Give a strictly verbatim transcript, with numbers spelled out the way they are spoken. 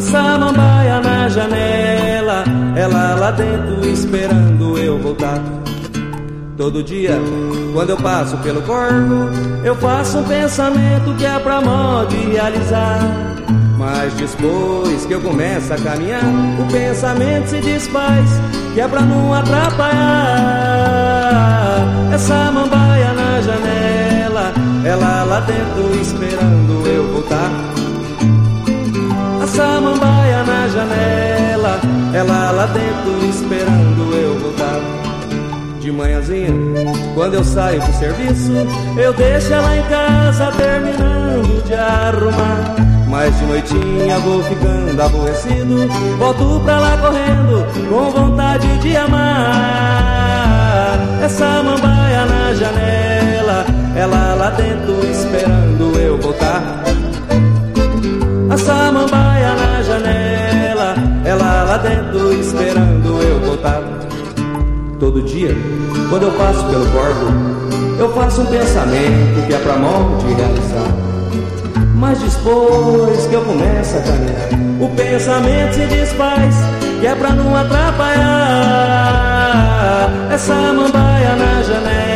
samambaia na janela, ela lá dentro esperando eu voltar. Todo dia, quando eu passo pelo corpo, eu faço um pensamento que é pra mó de realizar. Mas depois que eu começo a caminhar, o pensamento se desfaz, que é pra não atrapalhar. Essa samambaia na janela, ela lá dentro esperando eu voltar. A samambaia na janela, ela lá dentro esperando eu voltar. De manhãzinha, quando eu saio pro serviço, eu deixo ela em casa terminando de arrumar. Mas de noitinha vou ficando aborrecido, volto pra lá correndo com vontade de amar. Essa samambaia na janela, ela lá dentro esperando eu voltar. A samambaia na janela, ela lá dentro esperando eu voltar. Todo dia, quando eu passo pelo corpo, eu faço um pensamento que é pra mó de realizar. Mas depois que eu começo a caminhar, o pensamento se desfaz, que é pra não atrapalhar. Essa samambaia na janela,